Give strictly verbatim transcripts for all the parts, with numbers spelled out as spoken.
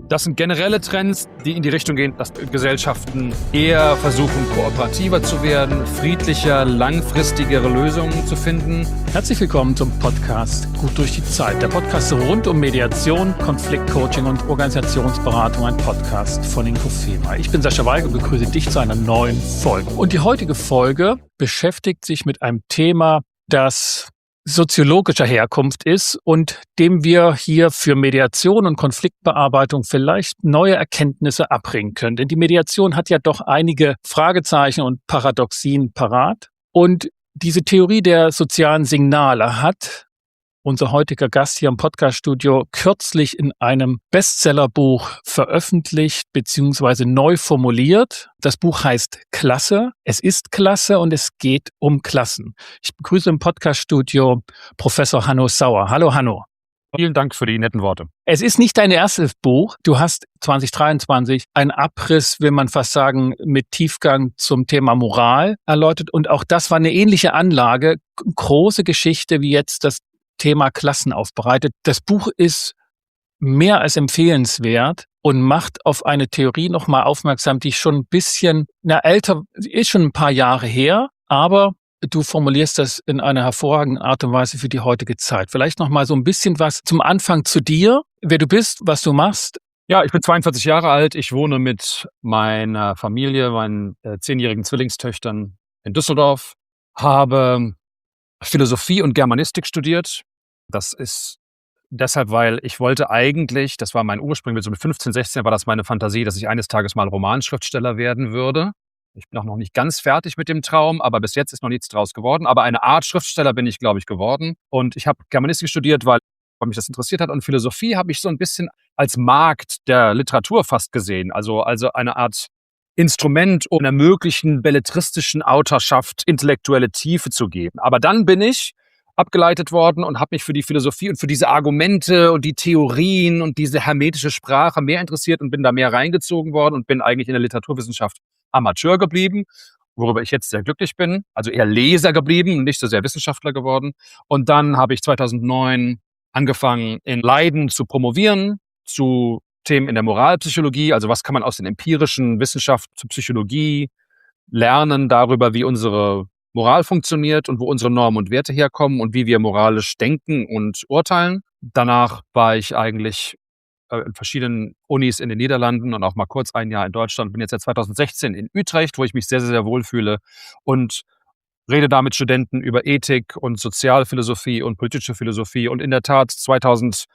Das sind generelle Trends, die in die Richtung gehen, dass Gesellschaften eher versuchen, kooperativer zu werden, friedlicher, langfristigere Lösungen zu finden. Herzlich willkommen zum Podcast Gut durch die Zeit. Der Podcast rund um Mediation, Konfliktcoaching und Organisationsberatung. Ein Podcast von Inkofema. Ich bin Sascha Weig und begrüße dich zu einer neuen Folge. Und die heutige Folge beschäftigt sich mit einem Thema, das soziologischer Herkunft ist und dem wir hier für Mediation und Konfliktbearbeitung vielleicht neue Erkenntnisse abbringen können. Denn die Mediation hat ja doch einige Fragezeichen und Paradoxien parat. Und diese Theorie der sozialen Signale hat unser heutiger Gast hier im Podcaststudio kürzlich in einem Bestsellerbuch veröffentlicht bzw. neu formuliert. Das Buch heißt Klasse. Es ist Klasse und es geht um Klassen. Ich begrüße im Podcaststudio Professor Hanno Sauer. Hallo Hanno. Vielen Dank für die netten Worte. Es ist nicht dein erstes Buch. Du hast zwanzig dreiundzwanzig einen Abriss, will man fast sagen, mit Tiefgang zum Thema Moral erläutert. Und auch das war eine ähnliche Anlage, große Geschichte wie jetzt das Thema Klassen aufbereitet. Das Buch ist mehr als empfehlenswert und macht auf eine Theorie nochmal aufmerksam, die schon ein bisschen, na älter, ist schon ein paar Jahre her, aber du formulierst das in einer hervorragenden Art und Weise für die heutige Zeit. Vielleicht nochmal so ein bisschen was zum Anfang zu dir, wer du bist, was du machst. Ja, ich bin zweiundvierzig Jahre alt. Ich wohne mit meiner Familie, meinen äh, zehnjährigen Zwillingstöchtern in Düsseldorf, habe Philosophie und Germanistik studiert. Das ist deshalb, weil ich wollte eigentlich, das war mein Ursprung, so mit fünfzehn, sechzehn war das meine Fantasie, dass ich eines Tages mal Romanschriftsteller werden würde. Ich bin auch noch nicht ganz fertig mit dem Traum, aber bis jetzt ist noch nichts draus geworden. Aber eine Art Schriftsteller bin ich, glaube ich, geworden. Und ich habe Germanistik studiert, weil, weil mich das interessiert hat. Und Philosophie habe ich so ein bisschen als Markt der Literatur fast gesehen. Also, also eine Art Instrument, um einer möglichen belletristischen Autorschaft intellektuelle Tiefe zu geben. Aber dann bin ich abgeleitet worden und habe mich für die Philosophie und für diese Argumente und die Theorien und diese hermetische Sprache mehr interessiert und bin da mehr reingezogen worden und bin eigentlich in der Literaturwissenschaft Amateur geblieben, worüber ich jetzt sehr glücklich bin. Also eher Leser geblieben, nicht so sehr Wissenschaftler geworden. Und dann habe ich zweitausendneun angefangen, in Leiden zu promovieren, zu Themen in der Moralpsychologie, also was kann man aus den empirischen Wissenschaften zur Psychologie lernen darüber, wie unsere Moral funktioniert und wo unsere Normen und Werte herkommen und wie wir moralisch denken und urteilen. Danach war ich eigentlich in verschiedenen Unis in den Niederlanden und auch mal kurz ein Jahr in Deutschland. Bin jetzt seit zweitausendsechzehn in Utrecht, wo ich mich sehr, sehr, sehr wohl fühle und rede da mit Studenten über Ethik und Sozialphilosophie und politische Philosophie. Und in der Tat zweitausendneunzehn,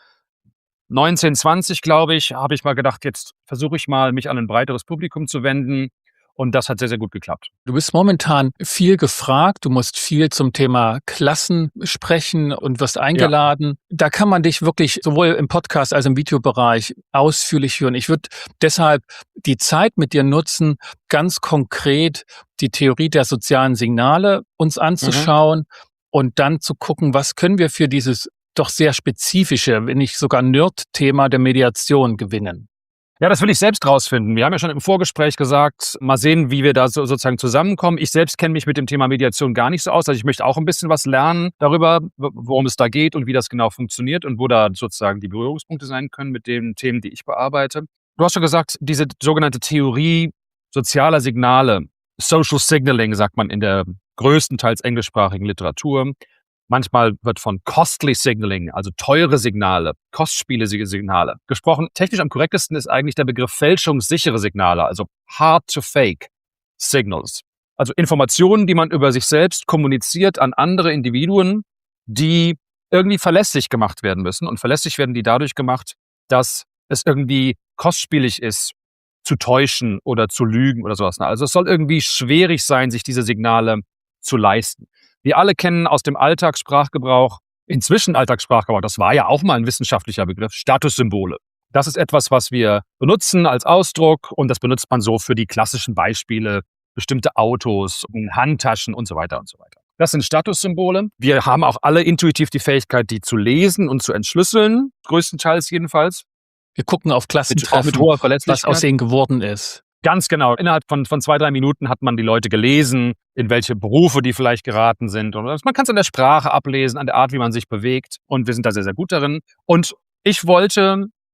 zwanzig, glaube ich, habe ich mal gedacht, jetzt versuche ich mal, mich an ein breiteres Publikum zu wenden. Und das hat sehr, sehr gut geklappt. Du bist momentan viel gefragt. Du musst viel zum Thema Klassen sprechen und wirst eingeladen. Ja. Da kann man dich wirklich sowohl im Podcast als auch im Videobereich ausführlich hören. Ich würde deshalb die Zeit mit dir nutzen, ganz konkret die Theorie der sozialen Signale uns anzuschauen mhm. und dann zu gucken, was können wir für dieses doch sehr spezifische, wenn nicht sogar Nerd-Thema der Mediation gewinnen. Ja, das will ich selbst rausfinden. Wir haben ja schon im Vorgespräch gesagt, mal sehen, wie wir da so, sozusagen zusammenkommen. Ich selbst kenne mich mit dem Thema Mediation gar nicht so aus. Also ich möchte auch ein bisschen was lernen darüber, worum es da geht und wie das genau funktioniert und wo da sozusagen die Berührungspunkte sein können mit den Themen, die ich bearbeite. Du hast schon gesagt, diese sogenannte Theorie sozialer Signale, Social Signaling, sagt man in der größtenteils englischsprachigen Literatur. Manchmal wird von Costly Signaling, also teure Signale, kostspielige Signale gesprochen. Technisch am korrektesten ist eigentlich der Begriff fälschungssichere Signale, also hard-to-fake Signals. Also Informationen, die man über sich selbst kommuniziert an andere Individuen, die irgendwie verlässlich gemacht werden müssen. Und verlässlich werden die dadurch gemacht, dass es irgendwie kostspielig ist, zu täuschen oder zu lügen oder sowas. Also es soll irgendwie schwierig sein, sich diese Signale zu leisten. Wir alle kennen aus dem Alltagssprachgebrauch, inzwischen Alltagssprachgebrauch, das war ja auch mal ein wissenschaftlicher Begriff, Statussymbole. Das ist etwas, was wir benutzen als Ausdruck und das benutzt man so für die klassischen Beispiele, bestimmte Autos, Handtaschen und so weiter und so weiter. Das sind Statussymbole. Wir haben auch alle intuitiv die Fähigkeit, die zu lesen und zu entschlüsseln, größtenteils jedenfalls. Wir gucken auf Klassentreffen, mit, mit hoher Verletzlichkeit, was aus denen geworden ist. Ganz genau. Innerhalb von, von zwei, drei Minuten hat man die Leute gelesen, in welche Berufe die vielleicht geraten sind. Und man kann es an der Sprache ablesen, an der Art, wie man sich bewegt. Und wir sind da sehr, sehr gut darin. Und ich wollte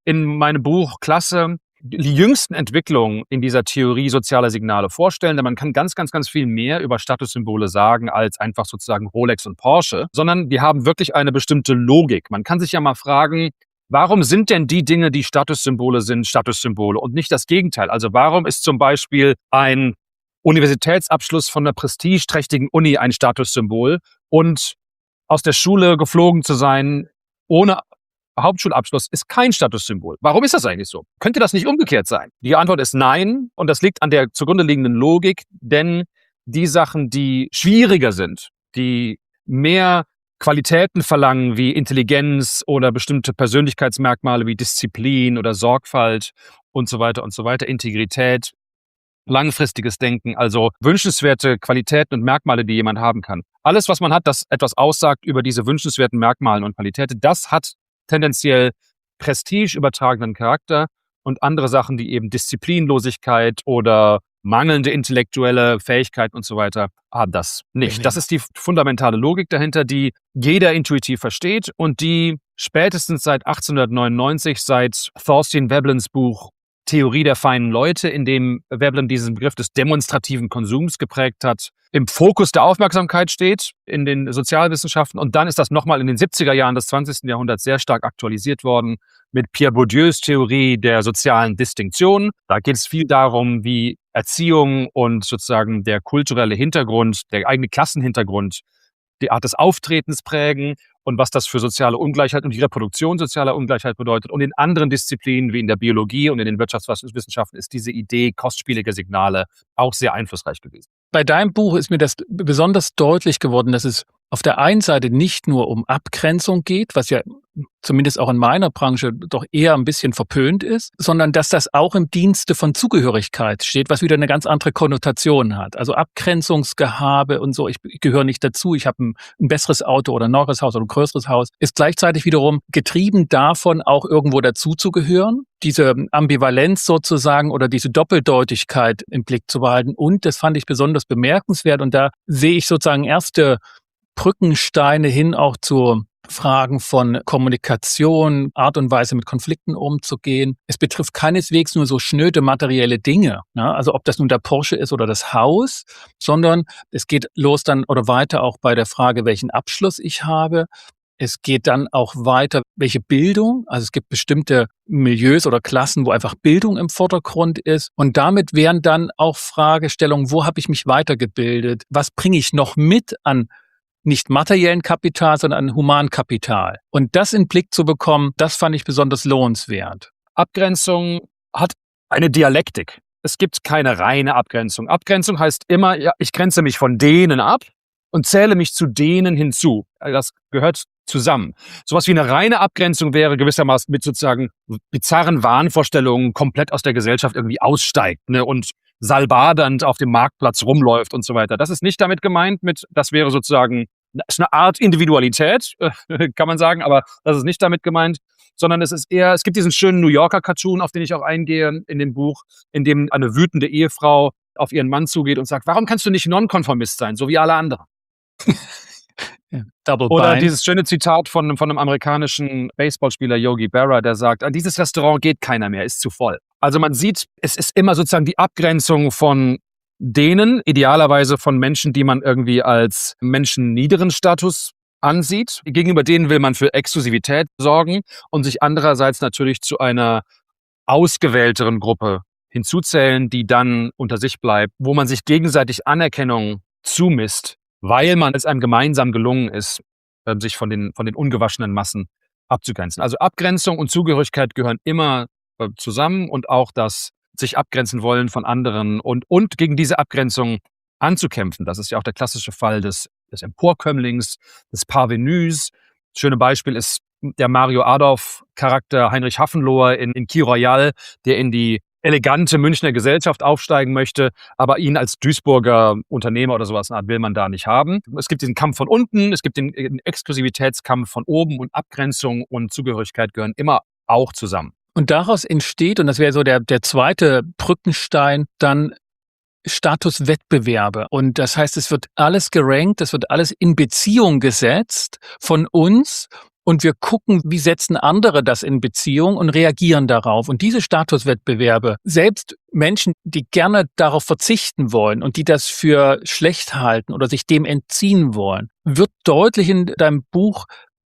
in meinem Buch Klasse die jüngsten Entwicklungen in dieser Theorie sozialer Signale vorstellen, denn man kann ganz, ganz, ganz viel mehr über Statussymbole sagen als einfach sozusagen Rolex und Porsche, sondern die haben wirklich eine bestimmte Logik. Man kann sich ja mal fragen, warum sind denn die Dinge, die Statussymbole sind, Statussymbole und nicht das Gegenteil? Also warum ist zum Beispiel ein Universitätsabschluss von einer prestigeträchtigen Uni ein Statussymbol und aus der Schule geflogen zu sein ohne Hauptschulabschluss ist kein Statussymbol. Warum ist das eigentlich so? Könnte das nicht umgekehrt sein? Die Antwort ist nein und das liegt an der zugrunde liegenden Logik, denn die Sachen, die schwieriger sind, die mehr Qualitäten verlangen wie Intelligenz oder bestimmte Persönlichkeitsmerkmale wie Disziplin oder Sorgfalt und so weiter und so weiter, Integrität, langfristiges Denken, also wünschenswerte Qualitäten und Merkmale, die jemand haben kann. Alles, was man hat, das etwas aussagt über diese wünschenswerten Merkmale und Qualitäten, das hat tendenziell Prestige übertragenen Charakter und andere Sachen, die eben Disziplinlosigkeit oder mangelnde intellektuelle Fähigkeiten und so weiter, haben das nicht. Das ist die fundamentale Logik dahinter, die jeder intuitiv versteht und die spätestens seit achtzehnhundertneunundneunzig, seit Thorstein Veblen's Buch Theorie der feinen Leute, in dem Veblen diesen Begriff des demonstrativen Konsums geprägt hat, im Fokus der Aufmerksamkeit steht in den Sozialwissenschaften. Und dann ist das nochmal in den siebziger Jahren des zwanzigsten Jahrhunderts sehr stark aktualisiert worden mit Pierre Bourdieus Theorie der sozialen Distinktion. Da geht es viel darum, wie Erziehung und sozusagen der kulturelle Hintergrund, der eigene Klassenhintergrund, die Art des Auftretens prägen und was das für soziale Ungleichheit und die Reproduktion sozialer Ungleichheit bedeutet. Und in anderen Disziplinen wie in der Biologie und in den Wirtschaftswissenschaften ist diese Idee kostspielige Signale auch sehr einflussreich gewesen. Bei deinem Buch ist mir das besonders deutlich geworden, dass es auf der einen Seite nicht nur um Abgrenzung geht, was ja zumindest auch in meiner Branche doch eher ein bisschen verpönt ist, sondern dass das auch im Dienste von Zugehörigkeit steht, was wieder eine ganz andere Konnotation hat. Also Abgrenzungsgehabe und so, ich, ich gehöre nicht dazu, ich habe ein, ein besseres Auto oder ein neueres Haus oder ein größeres Haus, ist gleichzeitig wiederum getrieben davon, auch irgendwo dazuzugehören, diese Ambivalenz sozusagen oder diese Doppeldeutigkeit im Blick zu behalten. Und das fand ich besonders bemerkenswert und da sehe ich sozusagen erste Brückensteine hin auch zu Fragen von Kommunikation, Art und Weise mit Konflikten umzugehen. Es betrifft keineswegs nur so schnöde materielle Dinge, ne? Also ob das nun der Porsche ist oder das Haus, sondern es geht los dann oder weiter auch bei der Frage, welchen Abschluss ich habe. Es geht dann auch weiter, welche Bildung, also es gibt bestimmte Milieus oder Klassen, wo einfach Bildung im Vordergrund ist. Und damit wären dann auch Fragestellungen, wo habe ich mich weitergebildet? Was bringe ich noch mit an nicht materiellen Kapital, sondern an Humankapital? Und das in den Blick zu bekommen, das fand ich besonders lohnenswert. Abgrenzung hat eine Dialektik. Es gibt keine reine Abgrenzung. Abgrenzung heißt immer, ja, ich grenze mich von denen ab und zähle mich zu denen hinzu. Das gehört zusammen. Sowas wie eine reine Abgrenzung wäre gewissermaßen mit sozusagen bizarren Wahnvorstellungen komplett aus der Gesellschaft irgendwie aussteigt, ne, und salbadernd auf dem Marktplatz rumläuft und so weiter. Das ist nicht damit gemeint mit, das wäre sozusagen, das ist eine Art Individualität, kann man sagen, aber das ist nicht damit gemeint, sondern es ist eher, es gibt diesen schönen New Yorker Cartoon, auf den ich auch eingehe in dem Buch, in dem eine wütende Ehefrau auf ihren Mann zugeht und sagt, warum kannst du nicht Nonkonformist sein, so wie alle anderen? Ja, Double Oder bind. dieses schöne Zitat von, von einem amerikanischen Baseballspieler Yogi Berra, der sagt, an dieses Restaurant geht keiner mehr, ist zu voll. Also man sieht, es ist immer sozusagen die Abgrenzung von denen, idealerweise von Menschen, die man irgendwie als Menschen niederen Status ansieht. Gegenüber denen will man für Exklusivität sorgen und sich andererseits natürlich zu einer ausgewählteren Gruppe hinzuzählen, die dann unter sich bleibt, wo man sich gegenseitig Anerkennung zumisst, weil man es einem gemeinsam gelungen ist, sich von den, von den ungewaschenen Massen abzugrenzen. Also Abgrenzung und Zugehörigkeit gehören immer zusammen und auch das sich abgrenzen wollen von anderen und, und gegen diese Abgrenzung anzukämpfen. Das ist ja auch der klassische Fall des, des Emporkömmlings, des Parvenus. Das schöne Beispiel ist der Mario Adorf-Charakter Heinrich Hafenloher in, in Key Royal, der in die elegante Münchner Gesellschaft aufsteigen möchte, aber ihn als Duisburger Unternehmer oder sowas will man da nicht haben. Es gibt diesen Kampf von unten, es gibt den, den Exklusivitätskampf von oben und Abgrenzung und Zugehörigkeit gehören immer auch zusammen. Und daraus entsteht, und das wäre so der, der zweite Brückenstein, dann Statuswettbewerbe. Und das heißt, es wird alles gerankt, es wird alles in Beziehung gesetzt von uns und wir gucken, wie setzen andere das in Beziehung und reagieren darauf. Und diese Statuswettbewerbe, selbst Menschen, die gerne darauf verzichten wollen und die das für schlecht halten oder sich dem entziehen wollen, wird deutlich in deinem Buch,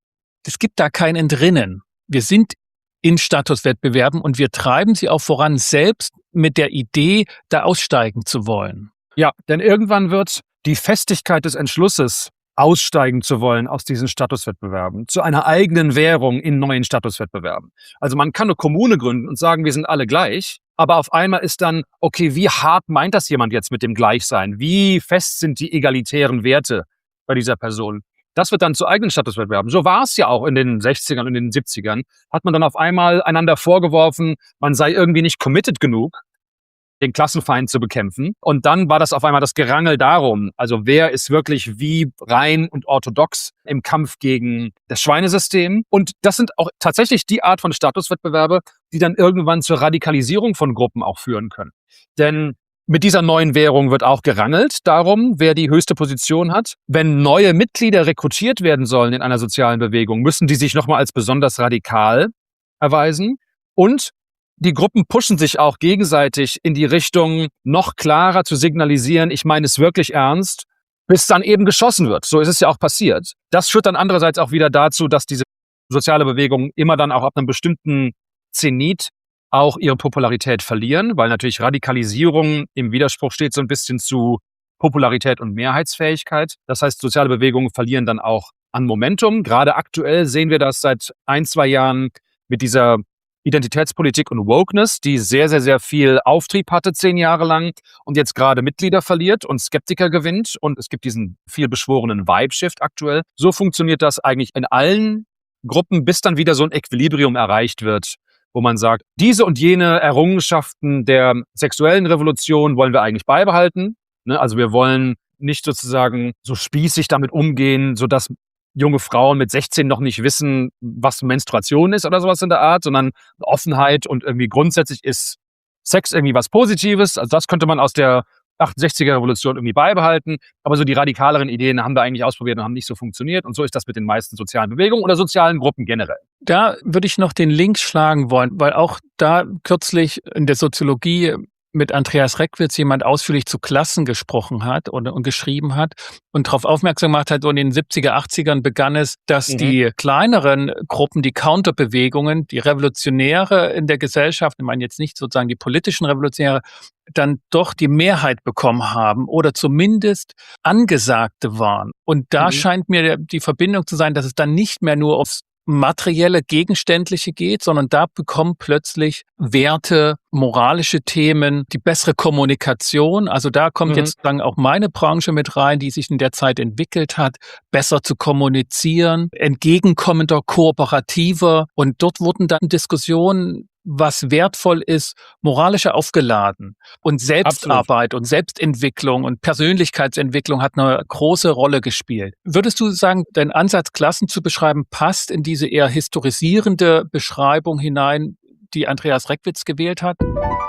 es gibt da kein Entrinnen. Wir sind in Statuswettbewerben und wir treiben sie auch voran, selbst mit der Idee, da aussteigen zu wollen. Ja, denn irgendwann wird die Festigkeit des Entschlusses, aussteigen zu wollen aus diesen Statuswettbewerben, zu einer eigenen Währung in neuen Statuswettbewerben. Also man kann eine Kommune gründen und sagen, wir sind alle gleich, aber auf einmal ist dann, okay, wie hart meint das jemand jetzt mit dem Gleichsein? Wie fest sind die egalitären Werte bei dieser Person? Das wird dann zu eigenen Statuswettbewerben. So war es ja auch in den sechzigern und in den siebzigern. Hat man dann auf einmal einander vorgeworfen, man sei irgendwie nicht committed genug, den Klassenfeind zu bekämpfen. Und dann war das auf einmal das Gerangel darum, also wer ist wirklich wie rein und orthodox im Kampf gegen das Schweinesystem. Und das sind auch tatsächlich die Art von Statuswettbewerbe, die dann irgendwann zur Radikalisierung von Gruppen auch führen können. Denn mit dieser neuen Währung wird auch gerangelt darum, wer die höchste Position hat. Wenn neue Mitglieder rekrutiert werden sollen in einer sozialen Bewegung, müssen die sich nochmal als besonders radikal erweisen. Und die Gruppen pushen sich auch gegenseitig in die Richtung, noch klarer zu signalisieren, ich meine es wirklich ernst, bis dann eben geschossen wird. So ist es ja auch passiert. Das führt dann andererseits auch wieder dazu, dass diese soziale Bewegung immer dann auch ab einem bestimmten Zenit auch ihre Popularität verlieren, weil natürlich Radikalisierung im Widerspruch steht so ein bisschen zu Popularität und Mehrheitsfähigkeit. Das heißt, soziale Bewegungen verlieren dann auch an Momentum. Gerade aktuell sehen wir das seit ein, zwei Jahren mit dieser Identitätspolitik und Wokeness, die sehr, sehr, sehr viel Auftrieb hatte, zehn Jahre lang und jetzt gerade Mitglieder verliert und Skeptiker gewinnt. Und es gibt diesen viel beschworenen Vibe-Shift aktuell. So funktioniert das eigentlich in allen Gruppen, bis dann wieder so ein Equilibrium erreicht wird, wo man sagt, diese und jene Errungenschaften der sexuellen Revolution wollen wir eigentlich beibehalten. Also wir wollen nicht sozusagen so spießig damit umgehen, sodass junge Frauen mit sechzehn noch nicht wissen, was Menstruation ist oder sowas in der Art, sondern Offenheit und irgendwie grundsätzlich ist Sex irgendwie was Positives. Also das könnte man aus der achtundsechziger Revolution irgendwie beibehalten. Aber so die radikaleren Ideen haben wir eigentlich ausprobiert und haben nicht so funktioniert. Und so ist das mit den meisten sozialen Bewegungen oder sozialen Gruppen generell. Da würde ich noch den Link schlagen wollen, weil auch da kürzlich in der Soziologie mit Andreas Reckwitz jemand ausführlich zu Klassen gesprochen hat und, und geschrieben hat und darauf aufmerksam gemacht hat, so in den siebziger, achtzigern begann es, dass mhm. die kleineren Gruppen, die Counterbewegungen, die Revolutionäre in der Gesellschaft, ich meine jetzt nicht sozusagen die politischen Revolutionäre, dann doch die Mehrheit bekommen haben oder zumindest Angesagte waren. Und da mhm. scheint mir die Verbindung zu sein, dass es dann nicht mehr nur aufs materielle, gegenständliche geht, sondern da bekommen plötzlich Werte, moralische Themen, die bessere Kommunikation. Also da kommt mhm. jetzt dann auch meine Branche mit rein, die sich in der Zeit entwickelt hat, besser zu kommunizieren, entgegenkommender, kooperativer. Und dort wurden dann Diskussionen, was wertvoll ist, moralischer aufgeladen. Und Selbstarbeit Absolut. Und Selbstentwicklung und Persönlichkeitsentwicklung hat eine große Rolle gespielt. Würdest du sagen, dein Ansatz, Klassen zu beschreiben, passt in diese eher historisierende Beschreibung hinein, die Andreas Reckwitz gewählt hat?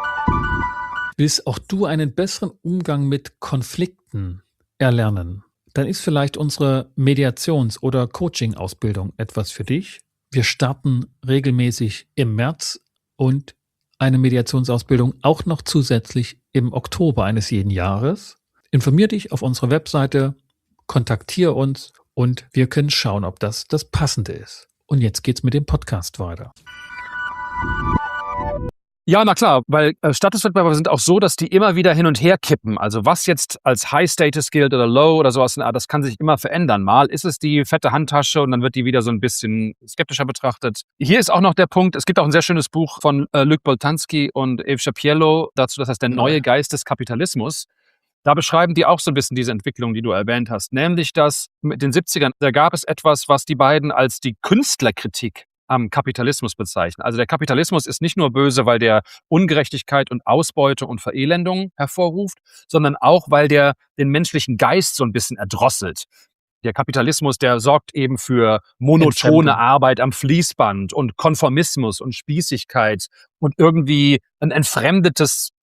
Willst auch du einen besseren Umgang mit Konflikten erlernen? Dann ist vielleicht unsere Mediations- oder Coaching-Ausbildung etwas für dich. Wir starten regelmäßig im März und eine Mediationsausbildung auch noch zusätzlich im Oktober eines jeden Jahres. Informier dich auf unserer Webseite, kontaktiere uns und wir können schauen, ob das das Passende ist. Und jetzt geht's mit dem Podcast weiter. Ja, na klar, weil äh, Statuswettbewerbe sind auch so, dass die immer wieder hin und her kippen. Also was jetzt als High Status gilt oder Low oder sowas, na, das kann sich immer verändern. Mal ist es die fette Handtasche und dann wird die wieder so ein bisschen skeptischer betrachtet. Hier ist auch noch der Punkt, es gibt auch ein sehr schönes Buch von äh, Luc Boltanski und Eve Shapiro dazu, das heißt Der neue Geist des Kapitalismus. Da beschreiben die auch so ein bisschen diese Entwicklung, die du erwähnt hast. Nämlich, dass mit den siebzigern, da gab es etwas, was die beiden als die Künstlerkritik am Kapitalismus bezeichnen. Also der Kapitalismus ist nicht nur böse, weil der Ungerechtigkeit und Ausbeute und Verelendung hervorruft, sondern auch, weil der den menschlichen Geist so ein bisschen erdrosselt. Der Kapitalismus, der sorgt eben für monotone Arbeit am Fließband und Konformismus und Spießigkeit und irgendwie ein entfremdetes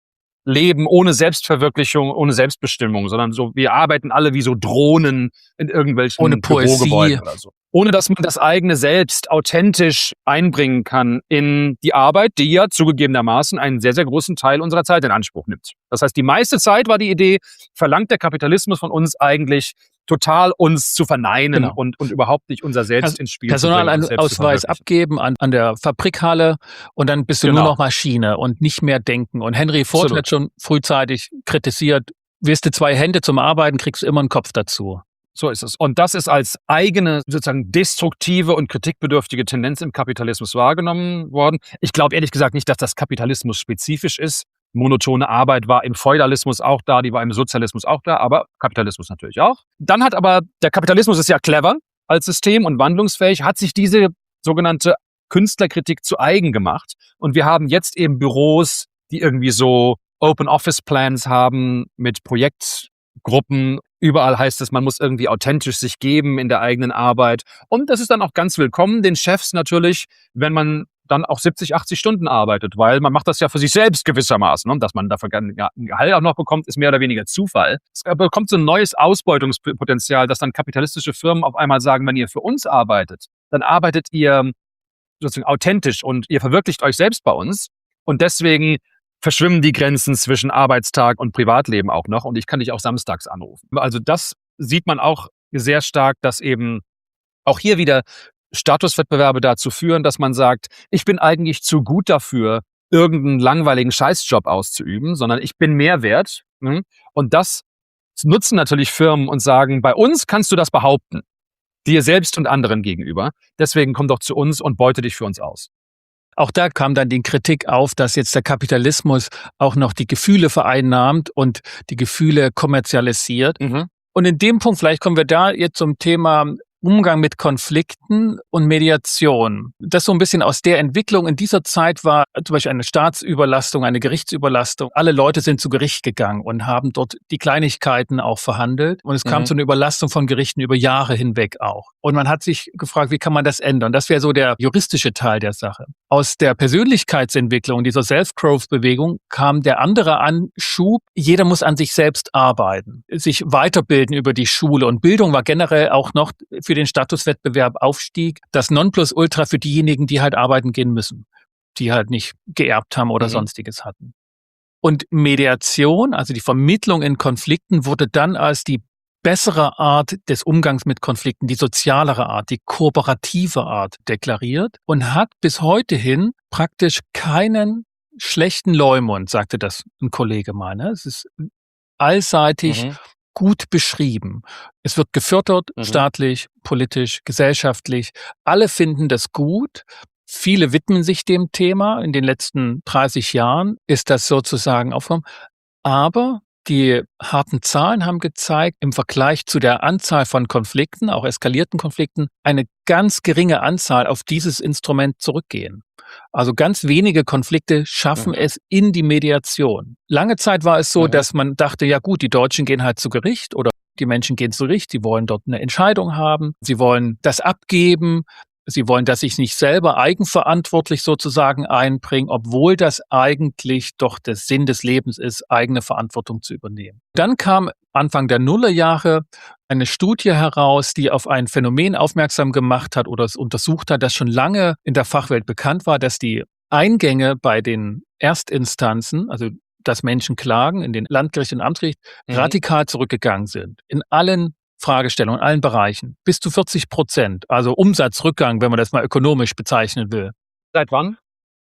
leben ohne Selbstverwirklichung, ohne Selbstbestimmung, sondern so, wir arbeiten alle wie so Drohnen in irgendwelchen ohne Poesie. Bürogebäuden oder so. Ohne dass man das eigene Selbst authentisch einbringen kann in die Arbeit, die ja zugegebenermaßen einen sehr, sehr großen Teil unserer Zeit in Anspruch nimmt. Das heißt, die meiste Zeit war die Idee, verlangt der Kapitalismus von uns eigentlich total uns zu verneinen Genau. und, und überhaupt nicht unser Selbst ins Spiel zu bringen. Personalausweis abgeben an, an der Fabrikhalle und dann bist du Genau. nur noch Maschine und nicht mehr denken. Und Henry Ford Absolut. hat schon frühzeitig kritisiert, wirst du zwei Hände zum Arbeiten, kriegst du immer einen Kopf dazu. So ist es. Und das ist als eigene, sozusagen destruktive und kritikbedürftige Tendenz im Kapitalismus wahrgenommen worden. Ich glaube ehrlich gesagt nicht, dass das Kapitalismus spezifisch ist. Monotone Arbeit war im Feudalismus auch da, die war im Sozialismus auch da, aber Kapitalismus natürlich auch. Dann hat aber, der Kapitalismus ist ja clever als System und wandlungsfähig, hat sich diese sogenannte Künstlerkritik zu eigen gemacht. Und wir haben jetzt eben Büros, die irgendwie so Open Office Plans haben mit Projektgruppen. Überall heißt es, man muss irgendwie authentisch sich geben in der eigenen Arbeit. Und das ist dann auch ganz willkommen, den Chefs natürlich, wenn man dann auch siebzig, achtzig Stunden arbeitet, weil man macht das ja für sich selbst gewissermaßen. Und dass man dafür ein Gehalt auch noch bekommt, ist mehr oder weniger Zufall. Es bekommt so ein neues Ausbeutungspotenzial, dass dann kapitalistische Firmen auf einmal sagen, wenn ihr für uns arbeitet, dann arbeitet ihr sozusagen authentisch und ihr verwirklicht euch selbst bei uns. Und deswegen verschwimmen die Grenzen zwischen Arbeitstag und Privatleben auch noch. Und ich kann dich auch samstags anrufen. Also das sieht man auch sehr stark, dass eben auch hier wieder Statuswettbewerbe dazu führen, dass man sagt, ich bin eigentlich zu gut dafür, irgendeinen langweiligen Scheißjob auszuüben, sondern ich bin mehr wert. Und das nutzen natürlich Firmen und sagen, bei uns kannst du das behaupten, dir selbst und anderen gegenüber. Deswegen komm doch zu uns und beute dich für uns aus. Auch da kam dann die Kritik auf, dass jetzt der Kapitalismus auch noch die Gefühle vereinnahmt und die Gefühle kommerzialisiert. Mhm. Und in dem Punkt, vielleicht kommen wir da jetzt zum Thema Umgang mit Konflikten und Mediation. Das so ein bisschen aus der Entwicklung in dieser Zeit war zum Beispiel eine Staatsüberlastung, eine Gerichtsüberlastung. Alle Leute sind zu Gericht gegangen und haben dort die Kleinigkeiten auch verhandelt. Und es kam Mhm. zu einer Überlastung von Gerichten über Jahre hinweg auch. Und man hat sich gefragt, wie kann man das ändern? Das wäre so der juristische Teil der Sache. Aus der Persönlichkeitsentwicklung, dieser Self-Growth-Bewegung kam der andere Anschub. Jeder muss an sich selbst arbeiten, sich weiterbilden über die Schule. Und Bildung war generell auch noch für den Statuswettbewerb Aufstieg das Nonplusultra für diejenigen, die halt arbeiten gehen müssen, die halt nicht geerbt haben oder Mhm. Sonstiges hatten. Und Mediation, also die Vermittlung in Konflikten, wurde dann als die bessere Art des Umgangs mit Konflikten, die sozialere Art, die kooperative Art deklariert und hat bis heute hin praktisch keinen schlechten Leumund, sagte das ein Kollege mal. Ne? Es ist allseitig Mhm. gut beschrieben. Es wird gefördert, Mhm. staatlich, politisch, gesellschaftlich. Alle finden das gut. Viele widmen sich dem Thema. In den letzten dreißig Jahren ist das sozusagen aufgekommen. Aber die harten Zahlen haben gezeigt, im Vergleich zu der Anzahl von Konflikten, auch eskalierten Konflikten, eine ganz geringe Anzahl auf dieses Instrument zurückgehen. Also ganz wenige Konflikte schaffen Mhm. es in die Mediation. Lange Zeit war es so, Mhm. dass man dachte, ja gut, die Deutschen gehen halt zu Gericht oder die Menschen gehen zu Gericht, sie wollen dort eine Entscheidung haben, sie wollen das abgeben, sie wollen, dass sich nicht selber eigenverantwortlich sozusagen einbringen, obwohl das eigentlich doch der Sinn des Lebens ist, eigene Verantwortung zu übernehmen. Dann kam Anfang der Nullerjahre eine Studie heraus, die auf ein Phänomen aufmerksam gemacht hat oder es untersucht hat, das schon lange in der Fachwelt bekannt war, dass die Eingänge bei den Erstinstanzen, also dass Menschen klagen in den Landgericht und Amtsgericht, Mhm. radikal zurückgegangen sind. In allen Fragestellungen, in allen Bereichen. Bis zu vierzig Prozent. Also Umsatzrückgang, wenn man das mal ökonomisch bezeichnen will. Seit wann?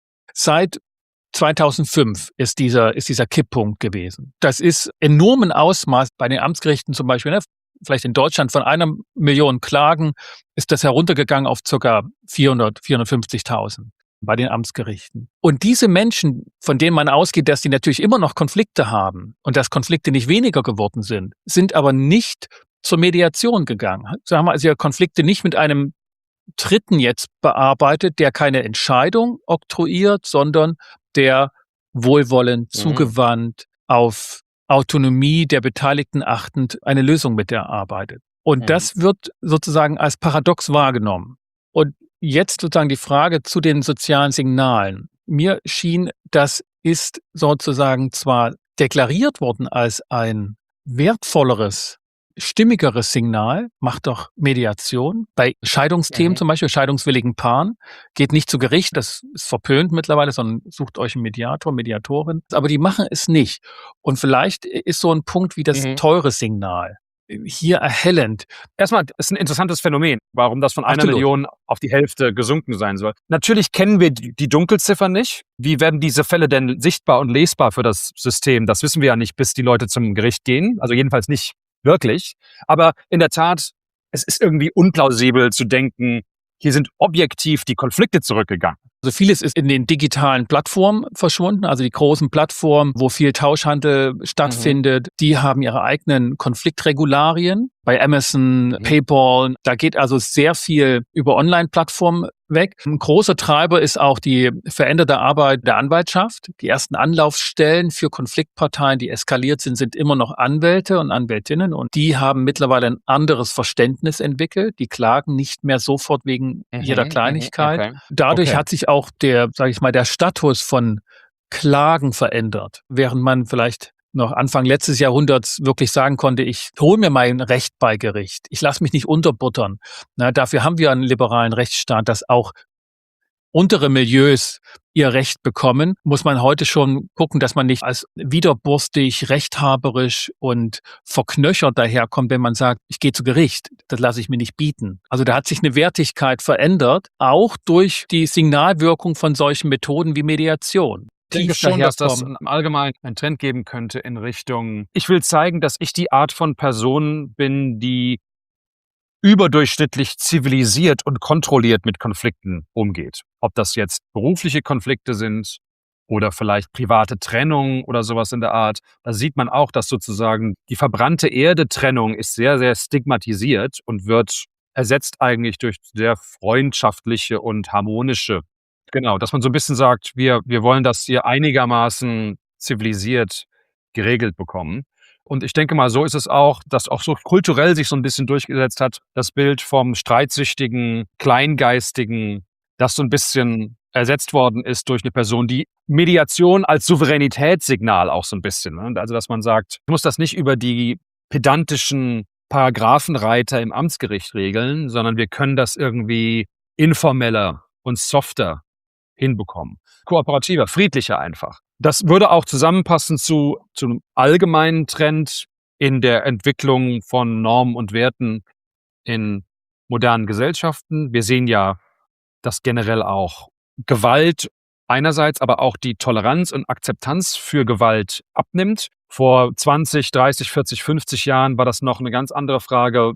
Seit zweitausendfünf ist dieser, ist dieser Kipppunkt gewesen. Das ist enormen Ausmaß bei den Amtsgerichten zum Beispiel, ne? Vielleicht in Deutschland von einer Million Klagen ist das heruntergegangen auf ca. vierhundert, vierhundertfünfzigtausend bei den Amtsgerichten. Und diese Menschen, von denen man ausgeht, dass die natürlich immer noch Konflikte haben und dass Konflikte nicht weniger geworden sind, sind aber nicht zur Mediation gegangen. Sagen wir also, Konflikte nicht mit einem Dritten jetzt bearbeitet, der keine Entscheidung oktroyiert, sondern der wohlwollend, Mhm. zugewandt, auf Autonomie der Beteiligten achtend eine Lösung mit erarbeitet. Und Mhm. das wird sozusagen als paradox wahrgenommen. Und jetzt sozusagen die Frage zu den sozialen Signalen. Mir schien, das ist sozusagen zwar deklariert worden als ein wertvolleres, stimmigeres Signal, macht doch Mediation. Bei Scheidungsthemen Mhm. zum Beispiel, scheidungswilligen Paaren, geht nicht zu Gericht, das ist verpönt mittlerweile, sondern sucht euch einen Mediator, Mediatorin. Aber die machen es nicht. Und vielleicht ist so ein Punkt wie das Mhm. teure Signal hier erhellend. Erstmal, ist ein interessantes Phänomen, warum das von einer Absolut. Million auf die Hälfte gesunken sein soll. Natürlich kennen wir die die Dunkelziffer nicht. Wie werden diese Fälle denn sichtbar und lesbar für das System? Das wissen wir ja nicht, bis die Leute zum Gericht gehen. Also jedenfalls nicht wirklich. Aber in der Tat, es ist irgendwie unplausibel zu denken, hier sind objektiv die Konflikte zurückgegangen. Also vieles ist in den digitalen Plattformen verschwunden, also die großen Plattformen, wo viel Tauschhandel stattfindet, die haben ihre eigenen Konfliktregularien. Bei Amazon, Mhm. PayPal, da geht also sehr viel über Online-Plattformen weg. Ein großer Treiber ist auch die veränderte Arbeit der Anwaltschaft. Die ersten Anlaufstellen für Konfliktparteien, die eskaliert sind, sind immer noch Anwälte und Anwältinnen, und die haben mittlerweile ein anderes Verständnis entwickelt. Die klagen nicht mehr sofort wegen Mhm, jeder mhm, Kleinigkeit. okay. Dadurch Okay. hat sich auch der, sage ich mal, der Status von Klagen verändert, während man vielleicht noch Anfang letztes Jahrhunderts wirklich sagen konnte, ich hole mir mein Recht bei Gericht. Ich lasse mich nicht unterbuttern. Na, dafür haben wir einen liberalen Rechtsstaat, dass auch untere Milieus ihr Recht bekommen. Muss man heute schon gucken, dass man nicht als widerborstig, rechthaberisch und verknöchert daherkommt, wenn man sagt, ich gehe zu Gericht. Das lasse ich mir nicht bieten. Also da hat sich eine Wertigkeit verändert, auch durch die Signalwirkung von solchen Methoden wie Mediation. Ich denke Tief schon, dass das daherkommen. im Allgemeinen einen Trend geben könnte in Richtung, ich will zeigen, dass ich die Art von Person bin, die überdurchschnittlich zivilisiert und kontrolliert mit Konflikten umgeht. Ob das jetzt berufliche Konflikte sind oder vielleicht private Trennung oder sowas in der Art. Da sieht man auch, dass sozusagen die verbrannte Erde-Trennung ist sehr, sehr stigmatisiert und wird ersetzt eigentlich durch sehr freundschaftliche und harmonische. Genau, dass man so ein bisschen sagt, wir wir wollen das hier einigermaßen zivilisiert geregelt bekommen. Und ich denke mal, so ist es auch, dass auch so kulturell sich so ein bisschen durchgesetzt hat, das Bild vom streitsüchtigen, kleingeistigen, das so ein bisschen ersetzt worden ist durch eine Person, die Mediation als Souveränitätssignal auch so ein bisschen, ne? Also, dass man sagt, ich muss das nicht über die pedantischen Paragraphenreiter im Amtsgericht regeln, sondern wir können das irgendwie informeller und softer hinbekommen. Kooperativer, friedlicher einfach. Das würde auch zusammenpassen zu zum allgemeinen Trend in der Entwicklung von Normen und Werten in modernen Gesellschaften. Wir sehen ja, dass generell auch Gewalt einerseits, aber auch die Toleranz und Akzeptanz für Gewalt abnimmt. Vor zwanzig, dreißig, vierzig, fünfzig Jahren war das noch eine ganz andere Frage,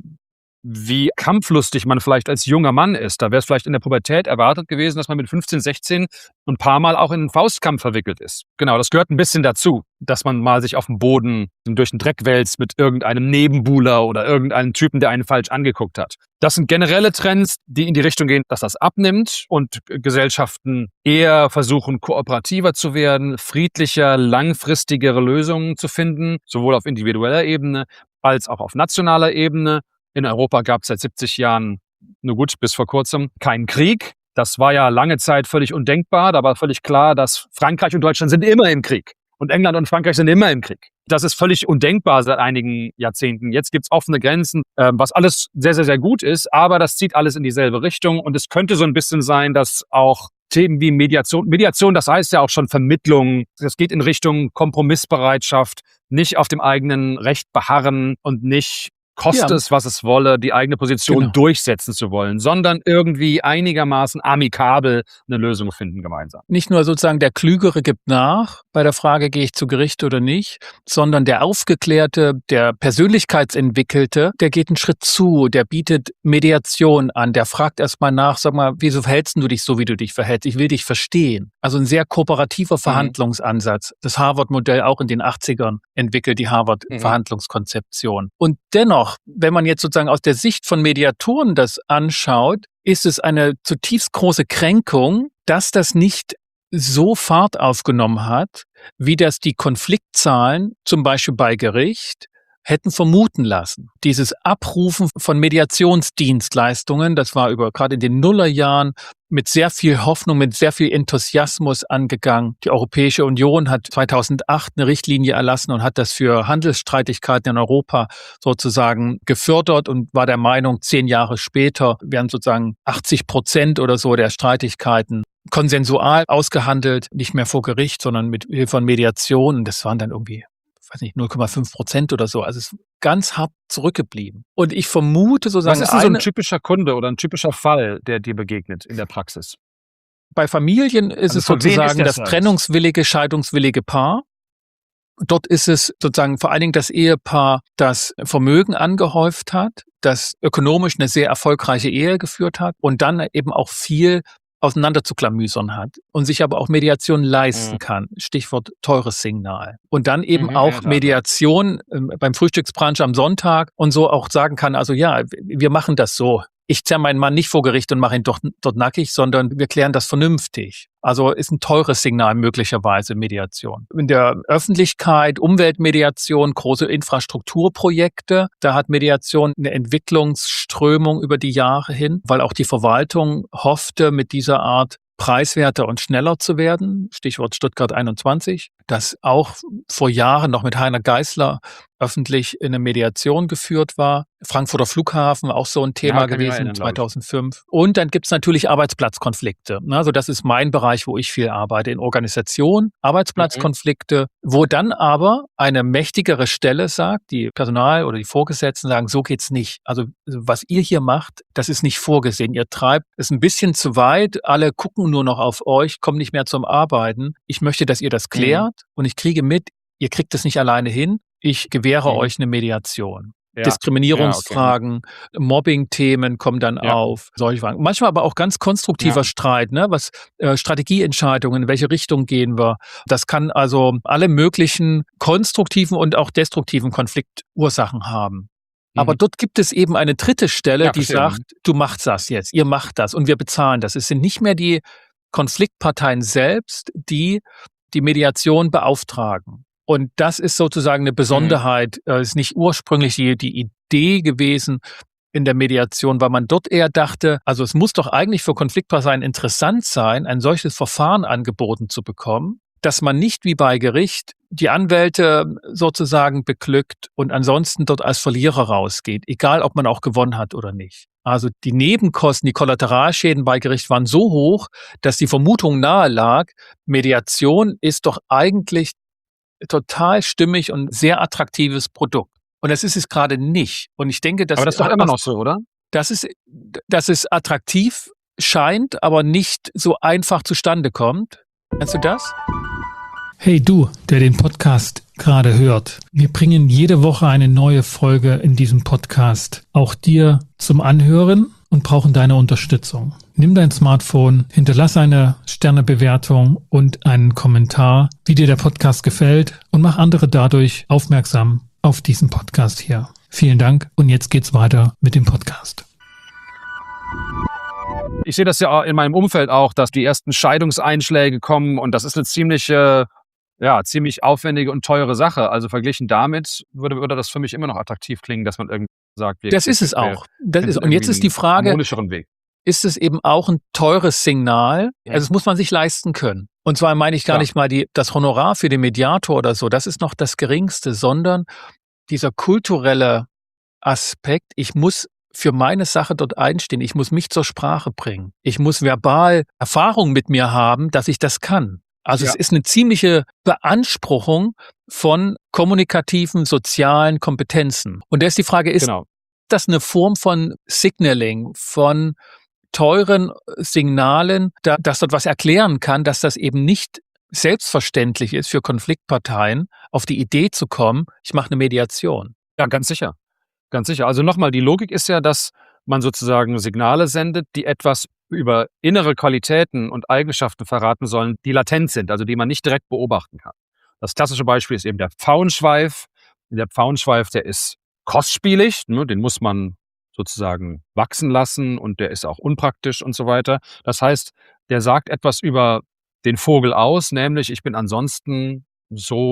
wie kampflustig man vielleicht als junger Mann ist. Da wäre es vielleicht in der Pubertät erwartet gewesen, dass man mit fünfzehn, sechzehn ein paar Mal auch in einen Faustkampf verwickelt ist. Genau, das gehört ein bisschen dazu, dass man mal sich auf dem Boden durch den Dreck wälzt mit irgendeinem Nebenbuhler oder irgendeinem Typen, der einen falsch angeguckt hat. Das sind generelle Trends, die in die Richtung gehen, dass das abnimmt und Gesellschaften eher versuchen, kooperativer zu werden, friedlicher, langfristigere Lösungen zu finden, sowohl auf individueller Ebene als auch auf nationaler Ebene. In Europa gab es seit siebzig Jahren, nur gut, bis vor kurzem, keinen Krieg. Das war ja lange Zeit völlig undenkbar. Da war völlig klar, dass Frankreich und Deutschland sind immer im Krieg. Und England und Frankreich sind immer im Krieg. Das ist völlig undenkbar seit einigen Jahrzehnten. Jetzt gibt's offene Grenzen, äh, was alles sehr, sehr, sehr gut ist. Aber das zieht alles in dieselbe Richtung. Und es könnte so ein bisschen sein, dass auch Themen wie Mediation, Mediation, das heißt ja auch schon Vermittlung. Das geht in Richtung Kompromissbereitschaft, nicht auf dem eigenen Recht beharren und nicht koste Ja. es, was es wolle, die eigene Position Genau. durchsetzen zu wollen, sondern irgendwie einigermaßen amikabel eine Lösung finden gemeinsam. Nicht nur sozusagen der Klügere gibt nach bei der Frage, gehe ich zu Gericht oder nicht, sondern der Aufgeklärte, der Persönlichkeitsentwickelte, der geht einen Schritt zu, der bietet Mediation an, der fragt erstmal nach, sag mal, wieso verhältst du dich so, wie du dich verhältst? Ich will dich verstehen. Also ein sehr kooperativer Verhandlungsansatz. Das Harvard-Modell auch in den achtzigern entwickelt, die Harvard-Verhandlungskonzeption. Und dennoch, wenn man jetzt sozusagen aus der Sicht von Mediatoren das anschaut, ist es eine zutiefst große Kränkung, dass das nicht so Fahrt aufgenommen hat, wie das die Konfliktzahlen zum Beispiel bei Gericht hätten vermuten lassen. Dieses Abrufen von Mediationsdienstleistungen, das war über gerade in den Nullerjahren mit sehr viel Hoffnung, mit sehr viel Enthusiasmus angegangen. Die Europäische Union hat zweitausendacht eine Richtlinie erlassen und hat das für Handelsstreitigkeiten in Europa sozusagen gefördert und war der Meinung, zehn Jahre später werden sozusagen achtzig Prozent oder so der Streitigkeiten konsensual ausgehandelt, nicht mehr vor Gericht, sondern mit Hilfe von Mediation. Und das waren dann irgendwie, weiß nicht, null Komma fünf Prozent oder so. Also es ist ganz hart zurückgeblieben. Und ich vermute sozusagen... Was ist denn so ein eine, typischer Kunde oder ein typischer Fall, der dir begegnet in der Praxis? bei Familien ist Also es von wem ist sozusagen der das Service? trennungswillige, scheidungswillige Paar. Dort ist es sozusagen vor allen Dingen das Ehepaar, das Vermögen angehäuft hat, das ökonomisch eine sehr erfolgreiche Ehe geführt hat und dann eben auch viel auseinander zu klamüsern hat und sich aber auch Mediation leisten Mhm. kann. Stichwort teures Signal. Und dann eben Mhm, ja, auch klar, ja. Mediation ähm, beim Frühstücksbrunch am Sonntag und so auch sagen kann, also ja, wir machen das so. Ich zerre meinen Mann nicht vor Gericht und mache ihn doch, dort nackig, sondern wir klären das vernünftig. Also ist ein teures Signal möglicherweise Mediation. In der Öffentlichkeit, Umweltmediation, große Infrastrukturprojekte, da hat Mediation eine Entwicklungsströmung über die Jahre hin, weil auch die Verwaltung hoffte, mit dieser Art preiswerter und schneller zu werden. Stichwort Stuttgart einundzwanzig, das auch vor Jahren noch mit Heiner Geißler öffentlich in eine Mediation geführt war. Frankfurter Flughafen, auch so ein Thema Ja, kann ich mich gewesen, erinnern, glaub ich. zweitausendfünf. Und dann gibt's natürlich Arbeitsplatzkonflikte. Also das ist mein Bereich, wo ich viel arbeite, in Organisation, Mhm. Arbeitsplatzkonflikte, wo dann aber eine mächtigere Stelle sagt, die Personal oder die Vorgesetzten sagen, so geht's nicht. Also was ihr hier macht, das ist nicht vorgesehen. Ihr treibt es ein bisschen zu weit. Alle gucken nur noch auf euch, kommen nicht mehr zum Arbeiten. Ich möchte, dass ihr das Mhm. klärt und ich kriege mit, ihr kriegt es nicht alleine hin. Ich gewähre Mhm. euch eine Mediation. Ja, ja, okay. Mhm. Diskriminierungsfragen, Mobbing-Themen kommen dann Ja. auf, solche Fragen. Manchmal aber auch ganz konstruktiver Ja. Streit, ne? Was äh, Strategieentscheidungen, in welche Richtung gehen wir? Das kann also alle möglichen konstruktiven und auch destruktiven Konfliktursachen haben. Aber Mhm. dort gibt es eben eine dritte Stelle, Ja, die verstehe. sagt, du machst das jetzt, ihr macht das und wir bezahlen das. Es sind nicht mehr die Konfliktparteien selbst, die die Mediation beauftragen. Und das ist sozusagen eine Mhm. Besonderheit. Es ist nicht ursprünglich die, die Idee gewesen in der Mediation, weil man dort eher dachte, also es muss doch eigentlich für Konfliktparteien interessant sein, ein solches Verfahren angeboten zu bekommen, dass man nicht wie bei Gericht die Anwälte sozusagen beglückt und ansonsten dort als Verlierer rausgeht, egal ob man auch gewonnen hat oder nicht. Also die Nebenkosten, die Kollateralschäden bei Gericht waren so hoch, dass die Vermutung nahe lag, Mediation ist doch eigentlich total stimmig und sehr attraktives Produkt. Und das ist es gerade nicht. Und ich denke, das Aber das ist doch hat immer was- noch so, oder? dass es, dass es attraktiv scheint, aber nicht so einfach zustande kommt. Kennst du das? Hey du, der den Podcast gerade hört. Wir bringen jede Woche eine neue Folge in diesem Podcast auch dir zum Anhören und brauchen deine Unterstützung. Nimm dein Smartphone, hinterlass eine Sternebewertung und einen Kommentar, wie dir der Podcast gefällt und mach andere dadurch aufmerksam auf diesen Podcast hier. Vielen Dank und jetzt geht's weiter mit dem Podcast. Ich sehe das ja in meinem Umfeld auch, dass die ersten Scheidungseinschläge kommen und das ist eine ziemliche, ja, ziemlich aufwendige und teure Sache. Also verglichen damit würde, würde das für mich immer noch attraktiv klingen, dass man irgendwie sagt, wir, Das ist es wir auch. Das finden ist, und jetzt irgendwie ist die einen Frage, harmonischeren Weg. ist es eben auch ein teures Signal? Ja. Also das muss man sich leisten können. Und zwar meine ich gar Klar. nicht mal die, das Honorar für den Mediator oder so, das ist noch das Geringste, sondern dieser kulturelle Aspekt, ich muss für meine Sache dort einstehen, ich muss mich zur Sprache bringen. Ich muss verbal Erfahrung mit mir haben, dass ich das kann. Also Ja. es ist eine ziemliche Beanspruchung von kommunikativen, sozialen Kompetenzen. Und da ist die Frage, ist Genau. das eine Form von Signaling, von teuren Signalen, da, dass dort was erklären kann, dass das eben nicht selbstverständlich ist für Konfliktparteien, auf die Idee zu kommen, ich mache eine Mediation. Ja, ganz sicher. Ganz sicher. Also nochmal, die Logik ist ja, dass man sozusagen Signale sendet, die etwas über innere Qualitäten und Eigenschaften verraten sollen, die latent sind, also die man nicht direkt beobachten kann. Das klassische Beispiel ist eben der Pfauenschweif. Der Pfauenschweif, der ist kostspielig, ne, den muss man sozusagen wachsen lassen und der ist auch unpraktisch und so weiter. Das heißt, der sagt etwas über den Vogel aus, nämlich ich bin ansonsten so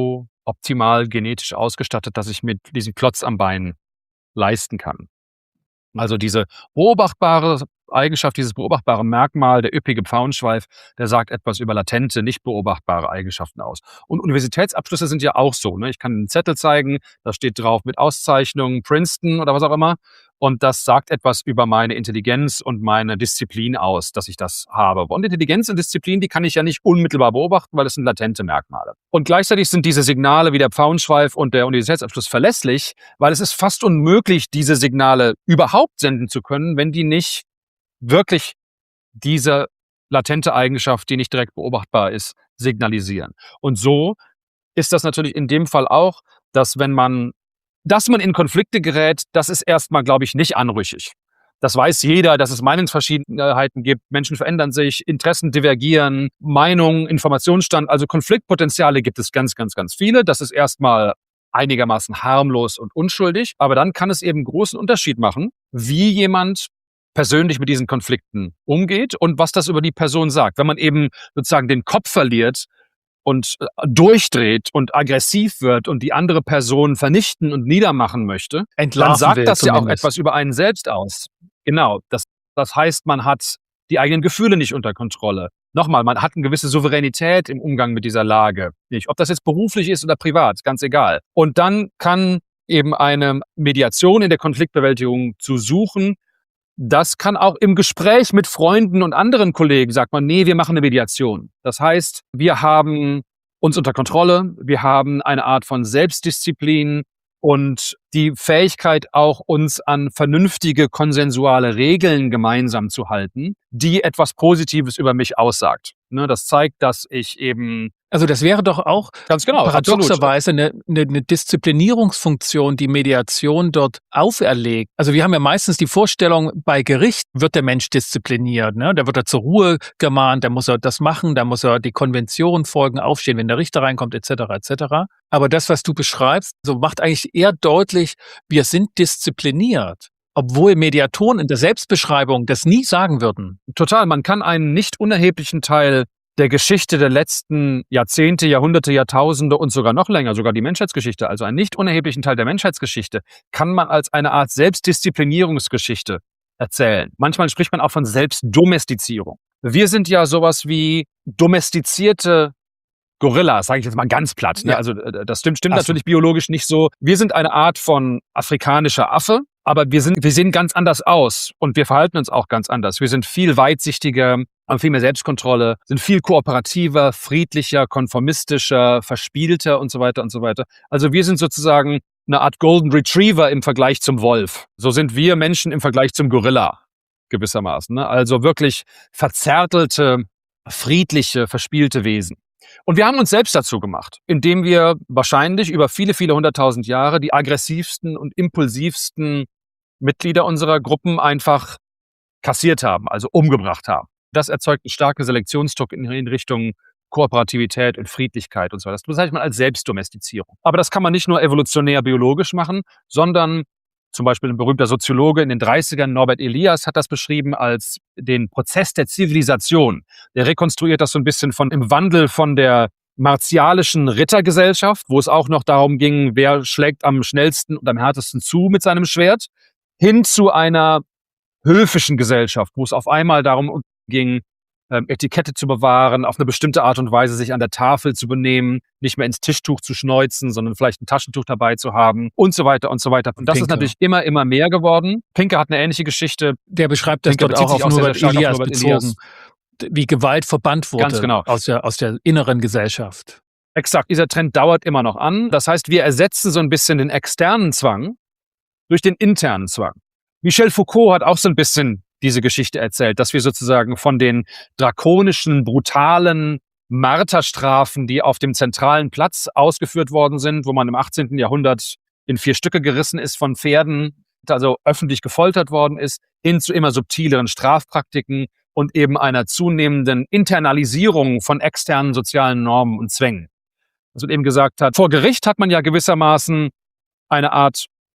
optimal genetisch ausgestattet, dass ich mir diesen Klotz am Bein leisten kann. Also diese beobachtbare Eigenschaft, dieses beobachtbare Merkmal, der üppige Pfauenschweif, der sagt etwas über latente, nicht beobachtbare Eigenschaften aus. Und Universitätsabschlüsse sind ja auch so. Ne? Ich kann einen Zettel zeigen, da steht drauf mit Auszeichnung Princeton oder was auch immer. Und das sagt etwas über meine Intelligenz und meine Disziplin aus, dass ich das habe. Und Intelligenz und Disziplin, die kann ich ja nicht unmittelbar beobachten, weil es sind latente Merkmale. Und gleichzeitig sind diese Signale wie der Pfauenschweif und der Universitätsabschluss verlässlich, weil es ist fast unmöglich, diese Signale überhaupt senden zu können, wenn die nicht wirklich diese latente Eigenschaft, die nicht direkt beobachtbar ist, signalisieren. Und so ist das natürlich in dem Fall auch, dass wenn man, dass man in Konflikte gerät, das ist erstmal, glaube ich, nicht anrüchig. Das weiß jeder, dass es Meinungsverschiedenheiten gibt, Menschen verändern sich, Interessen divergieren, Meinungen, Informationsstand, also Konfliktpotenziale gibt es ganz, ganz, ganz viele. Das ist erstmal einigermaßen harmlos und unschuldig, aber dann kann es eben großen Unterschied machen, wie jemand persönlich mit diesen Konflikten umgeht und was das über die Person sagt. Wenn man eben sozusagen den Kopf verliert und durchdreht und aggressiv wird und die andere Person vernichten und niedermachen möchte, Entlarven dann sagt will das ja auch zumindest. etwas über einen selbst aus. Genau. Das, das heißt, man hat die eigenen Gefühle nicht unter Kontrolle. Nochmal, man hat eine gewisse Souveränität im Umgang mit dieser Lage. Nicht. Ob das jetzt beruflich ist oder privat, ganz egal. Und dann kann eben eine Mediation in der Konfliktbewältigung zu suchen. Das kann auch im Gespräch mit Freunden und anderen Kollegen, sagt man, nee, wir machen eine Mediation. Das heißt, wir haben uns unter Kontrolle, wir haben eine Art von Selbstdisziplin und die Fähigkeit auch, uns an vernünftige, konsensuale Regeln gemeinsam zu halten, die etwas Positives über mich aussagt. Ne, das zeigt, dass ich eben... Also das wäre doch auch Ganz genau, paradoxerweise eine, eine, eine Disziplinierungsfunktion, die Mediation dort auferlegt. Also wir haben ja meistens die Vorstellung, bei Gericht wird der Mensch diszipliniert. Ne? Da wird er zur Ruhe gemahnt, da muss er das machen, da muss er die Konvention folgen, aufstehen, wenn der Richter reinkommt, et cetera et cetera. Aber das, was du beschreibst, so macht eigentlich eher deutlich, wir sind diszipliniert. Obwohl Mediatoren in der Selbstbeschreibung das nie sagen würden. Total, man kann einen nicht unerheblichen Teil der Geschichte der letzten Jahrzehnte, Jahrhunderte, Jahrtausende und sogar noch länger, sogar die Menschheitsgeschichte, also einen nicht unerheblichen Teil der Menschheitsgeschichte, kann man als eine Art Selbstdisziplinierungsgeschichte erzählen. Manchmal spricht man auch von Selbstdomestizierung. Wir sind ja sowas wie domestizierte Gorillas, sage ich jetzt mal ganz platt. Ne? Ja. Also das stimmt, stimmt Ach so. natürlich biologisch nicht so. Wir sind eine Art von afrikanischer Affe, aber wir sind, wir sehen ganz anders aus und wir verhalten uns auch ganz anders. Wir sind viel weitsichtiger, haben viel mehr Selbstkontrolle, sind viel kooperativer, friedlicher, konformistischer, verspielter und so weiter und so weiter. Also wir sind sozusagen eine Art Golden Retriever im Vergleich zum Wolf. So sind wir Menschen im Vergleich zum Gorilla gewissermaßen. Ne? Also wirklich verzärtelte, friedliche, verspielte Wesen. Und wir haben uns selbst dazu gemacht, indem wir wahrscheinlich über viele, viele hunderttausend Jahre die aggressivsten und impulsivsten Mitglieder unserer Gruppen einfach kassiert haben, also umgebracht haben. Das erzeugt einen starken Selektionsdruck in, in Richtung Kooperativität und Friedlichkeit und so weiter. Das bezeichnet man als Selbstdomestizierung. Aber das kann man nicht nur evolutionär biologisch machen, sondern zum Beispiel ein berühmter Soziologe in den dreißigern, Norbert Elias, hat das beschrieben als den Prozess der Zivilisation. Der rekonstruiert das so ein bisschen von im Wandel von der martialischen Rittergesellschaft, wo es auch noch darum ging, wer schlägt am schnellsten und am härtesten zu mit seinem Schwert, hin zu einer höfischen Gesellschaft, wo es auf einmal darum ging, Etikette zu bewahren, auf eine bestimmte Art und Weise sich an der Tafel zu benehmen, nicht mehr ins Tischtuch zu schneuzen, sondern vielleicht ein Taschentuch dabei zu haben und so weiter und so weiter. Und das Pinker. ist natürlich immer, immer mehr geworden. Pinker hat eine ähnliche Geschichte. Der beschreibt das Pinker dort auch bezieht auf sich auch sehr, Norbert sehr stark auf Elias Norbert bezogen, Elias. wie Gewalt verbannt wurde Ganz genau. aus der, aus der inneren Gesellschaft. Exakt, dieser Trend dauert immer noch an. Das heißt, wir ersetzen so ein bisschen den externen Zwang durch den internen Zwang. Michel Foucault hat auch so ein bisschen diese Geschichte erzählt, dass wir sozusagen von den drakonischen, brutalen Marterstrafen, die auf dem zentralen Platz ausgeführt worden sind, wo man im achtzehnten Jahrhundert in vier Stücke gerissen ist von Pferden, also öffentlich gefoltert worden ist, hin zu immer subtileren Strafpraktiken und eben einer zunehmenden Internalisierung von externen sozialen Normen und Zwängen. Was man eben gesagt hat, vor Gericht hat man ja gewissermaßen eine Art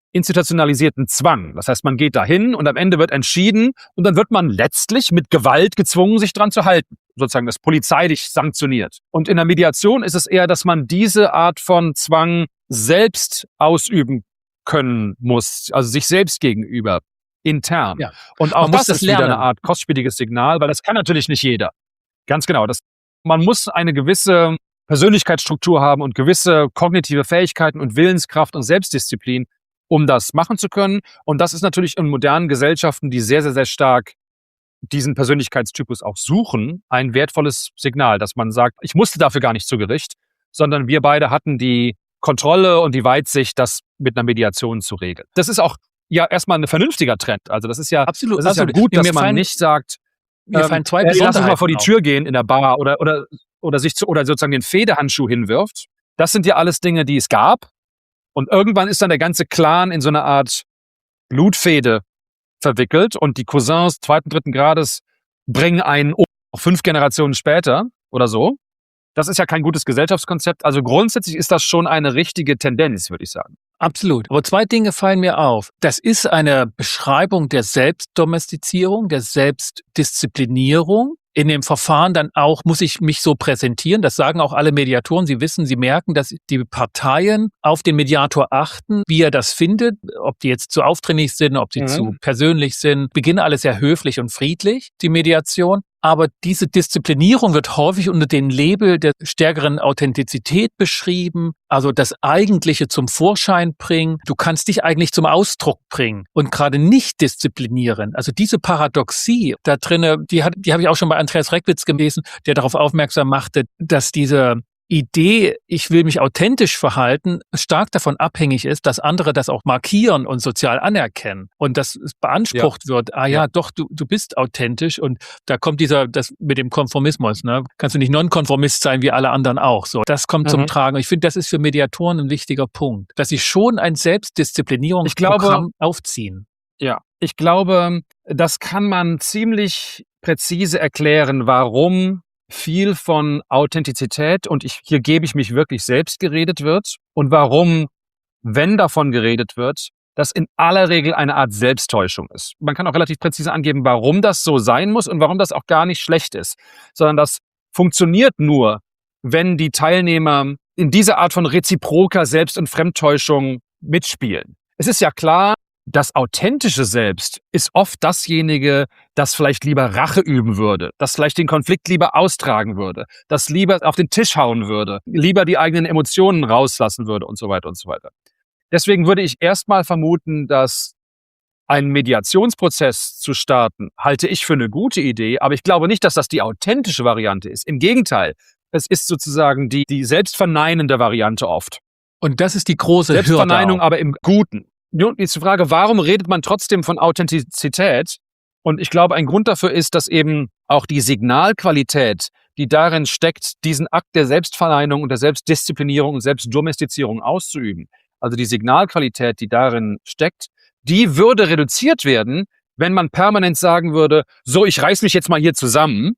institutionalisierten Zwang. Das heißt, man geht dahin und am Ende wird entschieden und dann wird man letztlich mit Gewalt gezwungen, sich dran zu halten. Sozusagen das polizeilich sanktioniert. Und in der Mediation ist es eher, dass man diese Art von Zwang selbst ausüben können muss, also sich selbst gegenüber, intern. Ja. Und auch Man muss das, das ist wieder lernen. eine Art kostspieliges Signal, weil das kann natürlich nicht jeder. Ganz genau. Das, man muss eine gewisse Persönlichkeitsstruktur haben und gewisse kognitive Fähigkeiten und Willenskraft und Selbstdisziplin, um das machen zu können. Und das ist natürlich in modernen Gesellschaften, die sehr, sehr, sehr stark diesen Persönlichkeitstypus auch suchen, ein wertvolles Signal, dass man sagt, ich musste dafür gar nicht zu Gericht, sondern wir beide hatten die Kontrolle und die Weitsicht, das mit einer Mediation zu regeln. Das ist auch ja erstmal ein vernünftiger Trend. Also das ist ja, Absolut, das ist absolut. ja gut, Ja, dass mir man fallen- nicht sagt, Mir ähm, fallen zwei ey, lass uns mal Besonderheiten vor die auf. Tür gehen in der Bar oder, oder, oder sich zu, oder sozusagen den Fehdehandschuh hinwirft. Das sind ja alles Dinge, die es gab. Und irgendwann ist dann der ganze Clan in so eine Art Blutfehde verwickelt und die Cousins zweiten, dritten Grades bringen einen um, auch fünf Generationen später oder so. Das ist ja kein gutes Gesellschaftskonzept. Also grundsätzlich ist das schon eine richtige Tendenz, würde ich sagen. Absolut. Aber zwei Dinge fallen mir auf. Das ist eine Beschreibung der Selbstdomestizierung, der Selbstdisziplinierung. In dem Verfahren dann auch, muss ich mich so präsentieren. Das sagen auch alle Mediatoren. Sie wissen, sie merken, dass die Parteien auf den Mediator achten, wie er das findet, ob die jetzt zu aufdringlich sind, ob sie Mhm. zu persönlich sind. Beginnen alle sehr höflich und friedlich, die Mediation. Aber diese Disziplinierung wird häufig unter dem Label der stärkeren Authentizität beschrieben, also das Eigentliche zum Vorschein bringen. Du kannst dich eigentlich zum Ausdruck bringen und gerade nicht disziplinieren. Also diese Paradoxie da drinne, die, hat, die habe ich auch schon bei Andreas Reckwitz gelesen, der darauf aufmerksam machte, dass diese Idee, ich will mich authentisch verhalten, stark davon abhängig ist, dass andere das auch markieren und sozial anerkennen. Und dass es beansprucht ja. wird, ah ja, ja, doch, du, du bist authentisch. Und da kommt dieser, das mit dem Konformismus, ne? Kannst du nicht Nonkonformist sein wie alle anderen auch. So, das kommt mhm. zum Tragen. Ich finde, das ist für Mediatoren ein wichtiger Punkt, dass sie schon ein Selbstdisziplinierungsprogramm aufziehen. Ja, ich glaube, das kann man ziemlich präzise erklären, warum viel von Authentizität und ich, hier gebe ich mich wirklich selbst geredet wird und warum, wenn davon geredet wird, das in aller Regel eine Art Selbsttäuschung ist. Man kann auch relativ präzise angeben, warum das so sein muss und warum das auch gar nicht schlecht ist, sondern das funktioniert nur, wenn die Teilnehmer in dieser Art von reziproker Selbst- und Fremdtäuschung mitspielen. Es ist ja klar, das authentische Selbst ist oft dasjenige, das vielleicht lieber Rache üben würde, das vielleicht den Konflikt lieber austragen würde, das lieber auf den Tisch hauen würde, lieber die eigenen Emotionen rauslassen würde und so weiter und so weiter. Deswegen würde ich erstmal vermuten, dass einen Mediationsprozess zu starten, halte ich für eine gute Idee, aber ich glaube nicht, dass das die authentische Variante ist. Im Gegenteil, es ist sozusagen die, die selbstverneinende Variante oft. Und das ist die große Selbstverneinung, Hürde auch. Aber im Guten. Nun ist die Frage, warum redet man trotzdem von Authentizität? Und ich glaube, ein Grund dafür ist, dass eben auch die Signalqualität, die darin steckt, diesen Akt der Selbstverneinung und der Selbstdisziplinierung und Selbstdomestizierung auszuüben, also die Signalqualität, die darin steckt, die würde reduziert werden, wenn man permanent sagen würde, so, ich reiß mich jetzt mal hier zusammen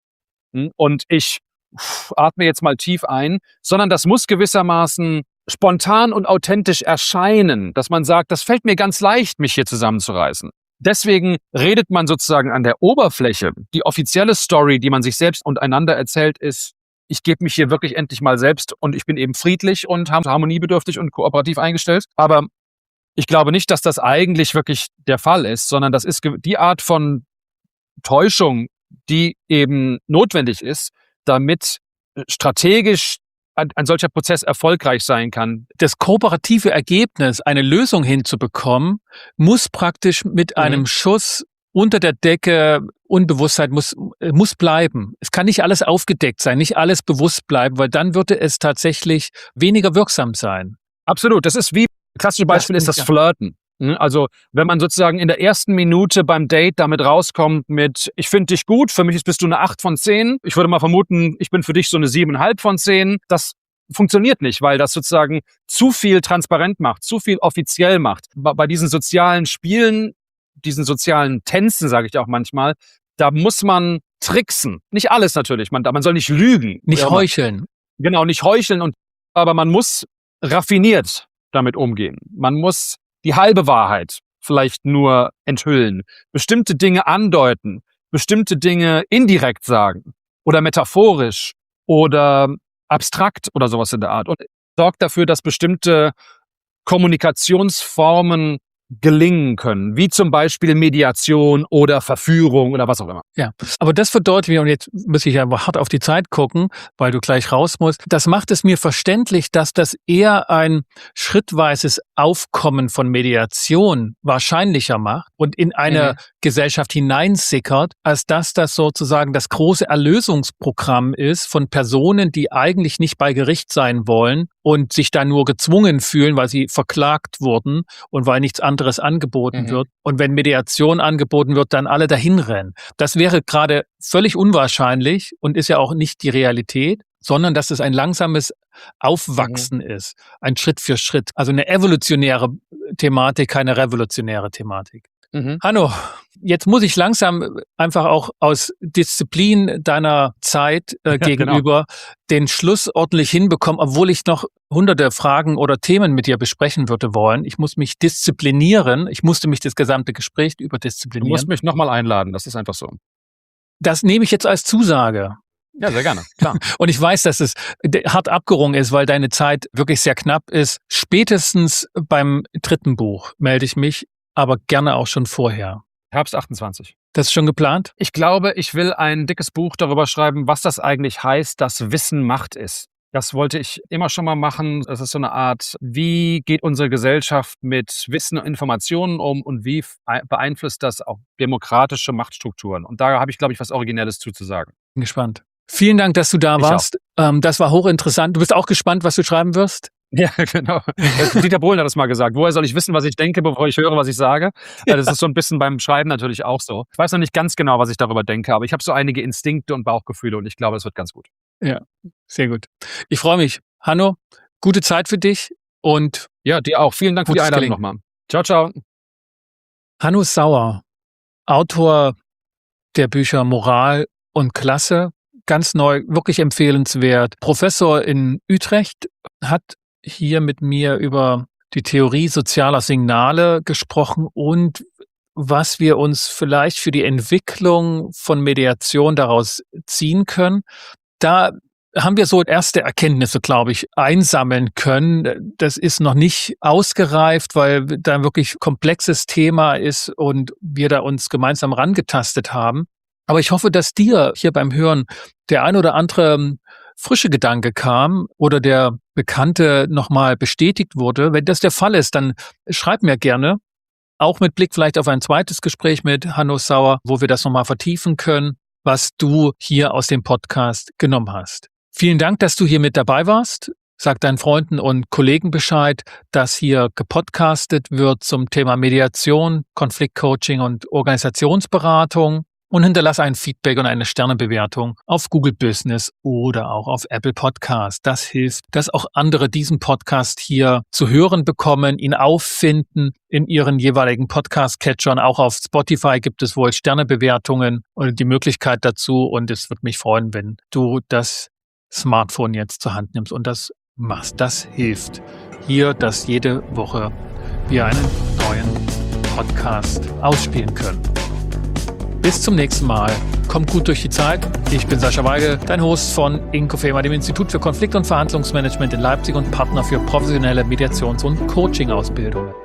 und ich atme jetzt mal tief ein, sondern das muss gewissermaßen spontan und authentisch erscheinen, dass man sagt, das fällt mir ganz leicht, mich hier zusammenzureißen. Deswegen redet man sozusagen an der Oberfläche. Die offizielle Story, die man sich selbst und einander erzählt, ist, ich gebe mich hier wirklich endlich mal selbst und ich bin eben friedlich und harmoniebedürftig und kooperativ eingestellt. Aber ich glaube nicht, dass das eigentlich wirklich der Fall ist, sondern das ist die Art von Täuschung, die eben notwendig ist, damit strategisch ein, ein solcher Prozess erfolgreich sein kann. Das kooperative Ergebnis, eine Lösung hinzubekommen, muss praktisch mit mhm. einem Schuss unter der Decke, Unbewusstheit muss, muss bleiben. Es kann nicht alles aufgedeckt sein, nicht alles bewusst bleiben, weil dann würde es tatsächlich weniger wirksam sein. Absolut. Das ist wie, klassisches Beispiel das ist das ja. Flirten. Also wenn man sozusagen in der ersten Minute beim Date damit rauskommt mit, ich finde dich gut, für mich bist du eine acht von zehn. Ich würde mal vermuten, ich bin für dich so eine sieben Komma fünf von zehn. Das funktioniert nicht, weil das sozusagen zu viel transparent macht, zu viel offiziell macht. Bei diesen sozialen Spielen, diesen sozialen Tänzen, sage ich auch manchmal, da muss man tricksen. Nicht alles natürlich, man, man soll nicht lügen. Nicht heucheln. Genau, nicht heucheln. Und, aber man muss raffiniert damit umgehen. Man muss die halbe Wahrheit vielleicht nur enthüllen, bestimmte Dinge andeuten, bestimmte Dinge indirekt sagen oder metaphorisch oder abstrakt oder sowas in der Art und sorgt dafür, dass bestimmte Kommunikationsformen gelingen können, wie zum Beispiel Mediation oder Verführung oder was auch immer. Ja, aber das verdeutlicht, und jetzt muss ich ja hart auf die Zeit gucken, weil du gleich raus musst, das macht es mir verständlich, dass das eher ein schrittweises Aufkommen von Mediation wahrscheinlicher macht und in eine mhm. Gesellschaft hineinsickert, als dass das sozusagen das große Erlösungsprogramm ist von Personen, die eigentlich nicht bei Gericht sein wollen und sich da nur gezwungen fühlen, weil sie verklagt wurden und weil nichts anderes angeboten mhm. wird. Und wenn Mediation angeboten wird, dann alle dahin rennen. Das wäre gerade völlig unwahrscheinlich und ist ja auch nicht die Realität, sondern dass es ein langsames Aufwachsen mhm. ist, ein Schritt für Schritt. Also eine evolutionäre Thematik, keine revolutionäre Thematik. Mhm. Hanno, jetzt muss ich langsam einfach auch aus Disziplin deiner Zeit äh, ja, gegenüber genau. den Schluss ordentlich hinbekommen, obwohl ich noch hunderte Fragen oder Themen mit dir besprechen würde wollen. Ich muss mich disziplinieren. Ich musste mich das gesamte Gespräch über disziplinieren. Du musst mich nochmal einladen, das ist einfach so. Das nehme ich jetzt als Zusage. Ja, sehr gerne, klar. Und ich weiß, dass es hart abgerungen ist, weil deine Zeit wirklich sehr knapp ist. Spätestens beim dritten Buch melde ich mich, aber gerne auch schon vorher. Herbst achtundzwanzig. Das ist schon geplant? Ich glaube, ich will ein dickes Buch darüber schreiben, was das eigentlich heißt, dass Wissen Macht ist. Das wollte ich immer schon mal machen. Das ist so eine Art, wie geht unsere Gesellschaft mit Wissen und Informationen um und wie beeinflusst das auch demokratische Machtstrukturen? Und da habe ich, glaube ich, was Originelles zuzusagen. Bin gespannt. Vielen Dank, dass du da ich warst. Ähm, das war hochinteressant. Du bist auch gespannt, was du schreiben wirst? Ja, genau. Dieter Bohlen hat das mal gesagt. Woher soll ich wissen, was ich denke, bevor ich höre, was ich sage? Ja. Das ist so ein bisschen beim Schreiben natürlich auch so. Ich weiß noch nicht ganz genau, was ich darüber denke, aber ich habe so einige Instinkte und Bauchgefühle und ich glaube, es wird ganz gut. Ja, sehr gut. Ich freue mich. Hanno, gute Zeit für dich und ja, dir auch. Vielen Dank für die Einladung nochmal. Ciao, ciao. Hanno Sauer, Autor der Bücher Moral und Klasse, ganz neu, wirklich empfehlenswert. Professor in Utrecht, hat hier mit mir über die Theorie sozialer Signale gesprochen und was wir uns vielleicht für die Entwicklung von Mediation daraus ziehen können. Da haben wir so erste Erkenntnisse, glaube ich, einsammeln können. Das ist noch nicht ausgereift, weil da ein wirklich komplexes Thema ist und wir da uns gemeinsam rangetastet haben. Aber ich hoffe, dass dir hier beim Hören der ein oder andere frische Gedanke kam oder der Bekannte nochmal bestätigt wurde. Wenn das der Fall ist, dann schreib mir gerne, auch mit Blick vielleicht auf ein zweites Gespräch mit Hanno Sauer, wo wir das nochmal vertiefen können, was du hier aus dem Podcast genommen hast. Vielen Dank, dass du hier mit dabei warst. Sag deinen Freunden und Kollegen Bescheid, dass hier gepodcastet wird zum Thema Mediation, Konfliktcoaching und Organisationsberatung. Und hinterlass ein Feedback und eine Sternebewertung auf Google Business oder auch auf Apple Podcast. Das hilft, dass auch andere diesen Podcast hier zu hören bekommen, ihn auffinden in ihren jeweiligen Podcast-Catchern. Auch auf Spotify gibt es wohl Sternebewertungen oder die Möglichkeit dazu. Und es würde mich freuen, wenn du das Smartphone jetzt zur Hand nimmst und das machst. Das hilft hier, dass jede Woche wir einen neuen Podcast ausspielen können. Bis zum nächsten Mal. Kommt gut durch die Zeit. Ich bin Sascha Weigel, dein Host von Inkofema, dem Institut für Konflikt- und Verhandlungsmanagement in Leipzig und Partner für professionelle Mediations- und Coaching-Ausbildungen.